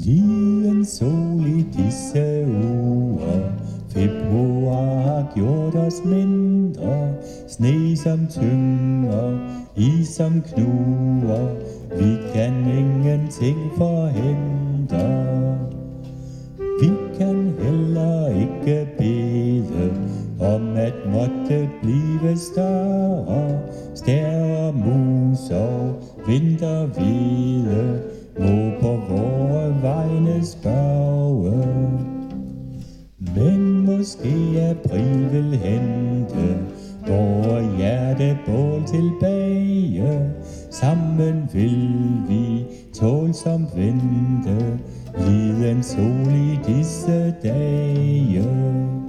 Liden sol i disse uger, februar har gjort os mindre. Sne som tynger, is som knuger, vi kan ingenting forhindre. Vi kan heller ikke bede om at måtte blive større. Stær og mus og vinterhvide må på vore vegne spørge. Men måske april vil hente vore hjertebål tilbage. Sammen vil vi tålsomt vente liden sol i disse dage.